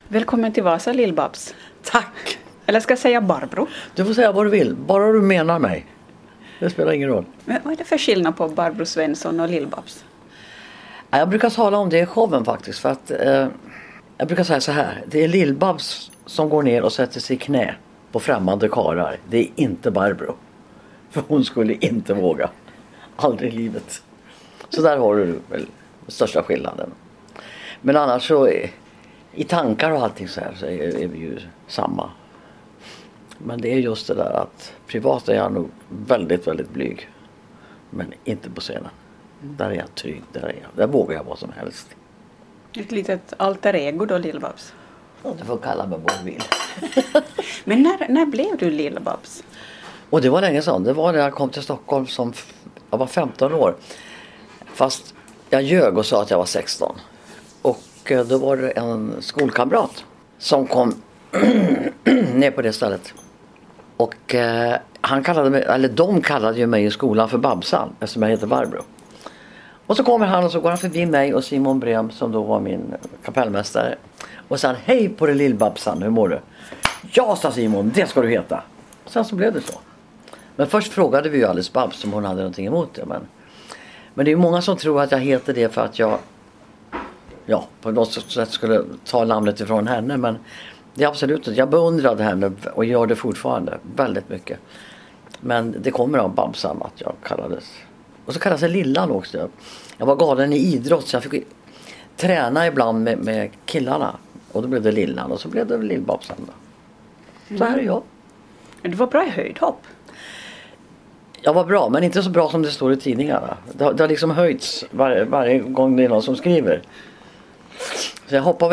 Välkommen till Vasa, Lill-Babs. Tack! Eller ska jag säga Barbro? Du får säga vad du vill, bara du menar mig. Det spelar ingen roll. Men vad är det för skillnad på Barbro Svensson och Lill-Babs? Jag brukar tala om det i showen faktiskt. För att, jag brukar säga så här. Det är Lill-Babs som går ner och sätter sig i knä på främmande karlar. Det är inte Barbro. För hon skulle inte våga. Aldrig i livet. Så där har du väl den största skillnaden. Men annars så i tankar och allting så här så är vi ju samma. Men det är just det där att privat är jag nog väldigt, väldigt blyg. Men inte på scenen. Där är jag trygg, där vågar jag vad som helst. Ett litet alter ego då, Lill-Babs. Ja, du får kalla mig vad du vill. Men när blev du Lill-Babs? Och det var länge sedan. Det var när jag kom till Stockholm som jag var 15 år. Fast jag ljög och sa att jag var 16. Och då var det en skolkamrat som kom ner på det stället. Och han kallade mig, eller de kallade ju mig i skolan för Babsan, eftersom jag heter Barbro. Och så kommer han och så går han förbi mig och Simon Brem som då var min kapellmästare. Och sa hej på det Lill-Babsan, hur mår du? Ja, sa Simon, det ska du heta. Och sen så blev det så. Men först frågade vi ju Alice Babs om hon hade någonting emot det. Men det är ju många som tror att jag heter det för att jag på något sätt skulle ta namnet ifrån henne. Men det är absolut inte. Jag beundrade henne och gör det fortfarande väldigt mycket. Men det kommer av Babsan att jag kallades. Och så kallades jag Lillan också. Jag var galen i idrott så jag fick träna ibland med killarna. Och då blev det Lillan och så blev det Lill-Babsan. Så här är jag. Du var bra i höjdhopp. Jag var bra, men inte så bra som det står i tidningarna. Det har liksom höjts varje gång det är någon som skriver. Så jag hoppar väl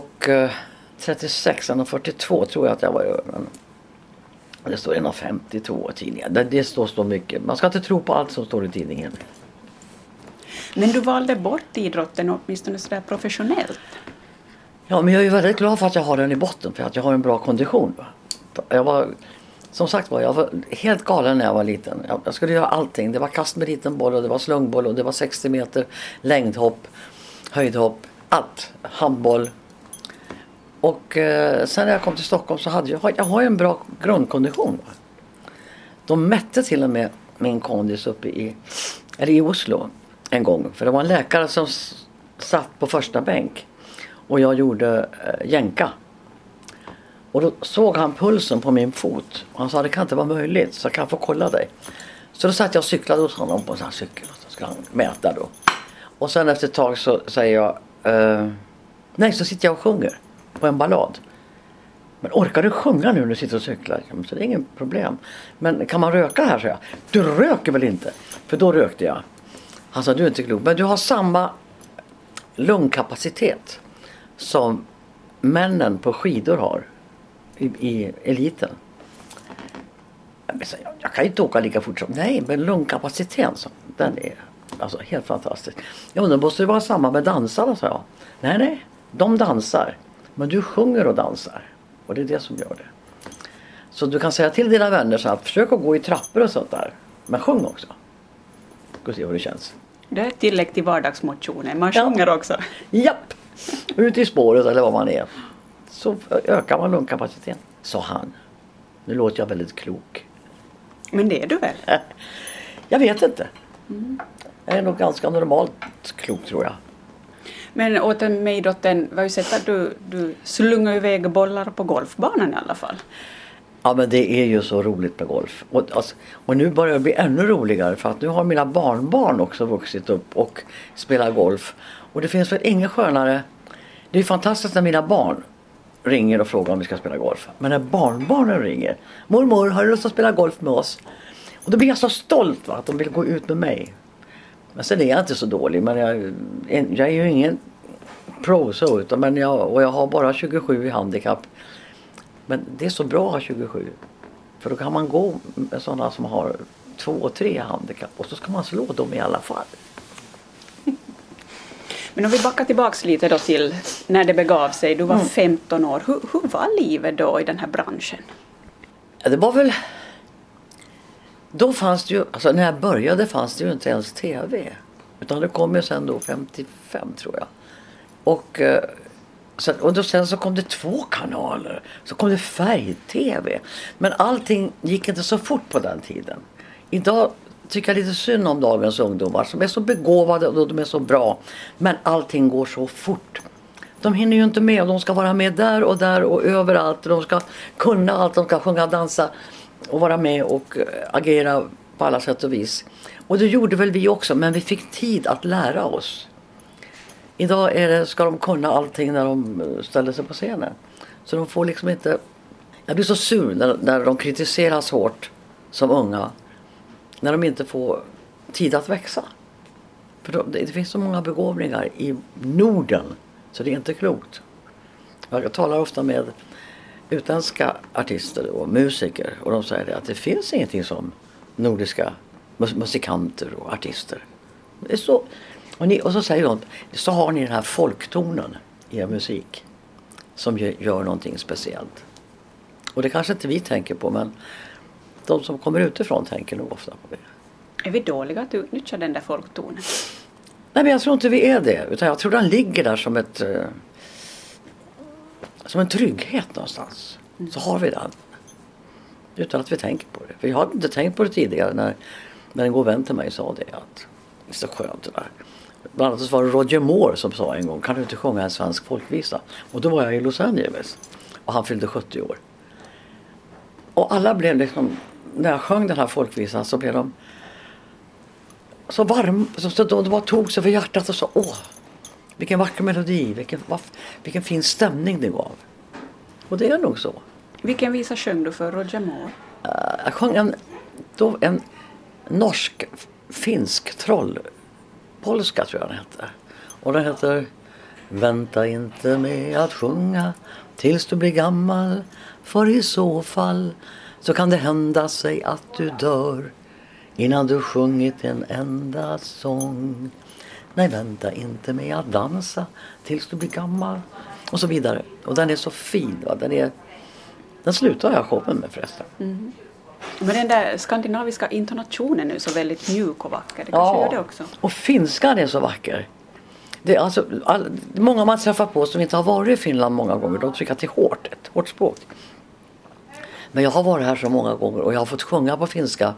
1,36, 1,42 tror jag att jag var över. Men det står 1,52 i tidningen. Det står mycket. Man ska inte tro på allt som står i tidningen. Men du valde bort idrotten åtminstone sådär professionellt. Ja, men jag är ju väldigt glad för att jag har den i botten. För att jag har en bra kondition. Jag var helt galen när jag var liten. Jag skulle göra allting. Det var kast med liten boll och det var slungboll och det var 60 meter längdhopp, höjdhopp, allt. Handboll. Och sen när jag kom till Stockholm så hade jag har en bra grundkondition. De mätte till och med min kondis uppe i Oslo en gång. För det var en läkare som satt på första bänk. Och jag gjorde jänka. Och då såg han pulsen på min fot. Och han sa det kan inte vara möjligt så jag kan få kolla dig. Så då satt jag och cyklade hos honom på en sån här cykel. Och så skulle han mäta då. Och sen efter ett tag så säger jag nej, så sitter jag och sjunger på en ballad. Men orkar du sjunga nu när du sitter och cyklar? Så det är ingen problem. Men kan man röka här, så jag. Du röker väl inte? För då rökte jag. Han sa du är inte klok. Men du har samma lungkapacitet som männen på skidor har i eliten. Jag kan ju inte åka lika fort som. Nej, men lungkapaciteten den är alltså helt fantastisk. Ja, men då måste det vara samma med dansarna, sa jag. Nej, de dansar. Men du sjunger och dansar. Och det är det som gör det. Så du kan säga till dina vänner så att försök att gå i trappor och sånt där. Men sjung också. Gå och se hur det känns. Det är ett tillägg till vardagsmotionen. Man sjunger också. Japp! Ut i spåret eller vad man är. Så ökar man lungkapaciteten. Sa han. Nu låter jag väldigt klok. Men det är du väl? Jag vet inte. Jag är nog ganska normalt klok tror jag. Men åt mig dottern, var ju sett att du slungar iväg bollar på golfbanan i alla fall. Ja, men det är ju så roligt med golf. Och nu börjar det bli ännu roligare för att nu har mina barnbarn också vuxit upp och spelar golf. Och det finns väl ingen skönare. Det är fantastiskt när mina barn ringer och frågar om vi ska spela golf. Men när barnbarnen ringer. Mormor, har du lust att spela golf med oss? Och då blir jag så stolt att de vill gå ut med mig. Men sen är jag inte så dålig. Men jag är ju ingen pro så. Men jag har bara 27 i handikapp. Men det är så bra att ha 27. För då kan man gå med sådana som har 2 och 3 handikapp. Och så ska man slå dem i alla fall. Men om vi backar tillbaka lite då till när det begav sig. Du var 15 år. Hur var livet då i den här branschen? Ja, det var väl... Då fanns det ju... Alltså när jag började fanns det ju inte ens tv. Utan det kom ju sen då 55 tror jag. Och Sen så kom det 2 kanaler. Så kom det färg-tv. Men allting gick inte så fort på den tiden. Idag tycker jag lite synd om dagens ungdomar som är så begåvade och de är så bra. Men allting går så fort. De hinner ju inte med och de ska vara med där och överallt. De ska kunna allt, de ska sjunga, dansa och vara med och agera på alla sätt och vis. Och det gjorde väl vi också, men vi fick tid att lära oss. Idag ska de kunna allting när de ställer sig på scenen. Så de får liksom inte... Jag blir så sur när de kritiseras hårt som unga. När de inte får tid att växa. För det finns så många begåvningar i Norden. Så det är inte klokt. Jag talar ofta med utländska artister och musiker. Och de säger att det finns ingenting som nordiska musikanter och artister. Det är så... Och så säger de, så har ni den här folktonen i er musik som gör någonting speciellt. Och det kanske inte vi tänker på, men de som kommer utifrån tänker nog ofta på det. Är vi dåliga att utnyttja den där folktonen? Nej, men jag tror inte vi är det. Utan jag tror den ligger där som en trygghet någonstans. Så har vi den. Utan att vi tänker på det. För jag hade inte tänkt på det tidigare när en god vän till mig sa det. Att det är så skönt det där. Bland annat så var det Roger Moore som sa en gång, kan du inte sjunga en svensk folkvisa? Och då var jag i Los Angeles. Och han fyllde 70 år. Och alla blev liksom, när jag sjöng den här folkvisan så blev de så varm. Så de bara tog sig för hjärtat och sa, vilken vacker melodi, vilken fin stämning det gav. Och det är nog så. Vilken visa sjöng du för Roger Moore? Jag sjöng en norsk-finsk trollpolska tror jag den heter. Och den heter Vänta inte med att sjunga tills du blir gammal, för i så fall så kan det hända sig att du dör innan du sjungit en enda sång. Nej, vänta inte med att dansa tills du blir gammal. Och så vidare. Och den är så fin. Va? Den slutar jag showen med förresten. Mm. Men den där skandinaviska intonationen är så väldigt mjuk och vacker. Det kanske gör det också. Och finskan är så vacker. Det är alltså, många man träffar på som inte har varit i Finland många gånger. De tycker att det är ett hårt språk. Men jag har varit här så många gånger och jag har fått sjunga på finska.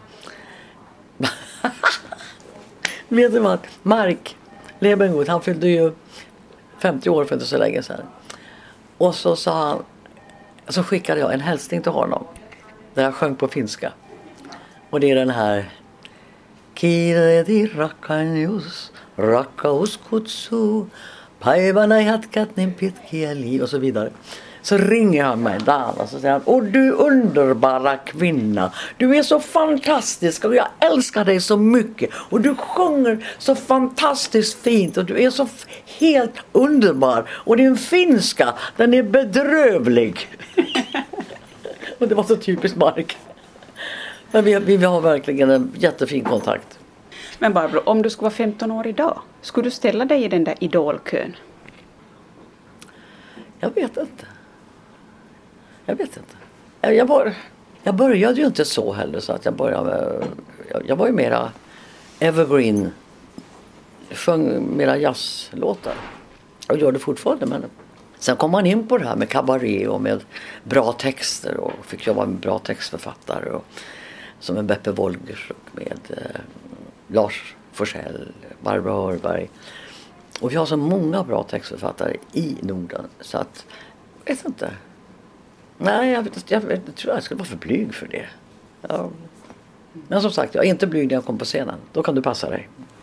Vet du vad? Mark Levengood, han fyllde ju 50 år för inte så länge sedan. Och så sa han, så skickade jag en hälsning till honom. Där jag sjöng på finska. Och det är den här Kiredi rakkainjus rakkaus kutsu päivänä jatkat niin pitkiä liv och så vidare. Så ringer han mig där och så säger han, åh du underbara kvinna, du är så fantastisk och jag älskar dig så mycket och du sjunger så fantastiskt fint och du är så helt underbar och din finska, den är bedrövlig. Och det var så typiskt Mark. Men vi har verkligen en jättefin kontakt. Men Barbro, om du skulle vara 15 år idag, skulle du ställa dig i den där idolkön? Jag vet inte. Jag började ju inte så heller så att jag var ju mera evergreen. Jag sjöng mera jazzlåtar. Och gör det fortfarande, men sen kom man in på det här med kabaré och med bra texter och fick jobba med bra textförfattare och som en Beppe Wolgers och med Lars Forssell, Barbara Hörberg. Och vi har så många bra textförfattare i Norden så att, jag vet inte. Nej, jag tror jag skulle vara för blyg för det. Ja. Men som sagt, jag är inte blyg när jag kom på scenen. Då kan du passa dig.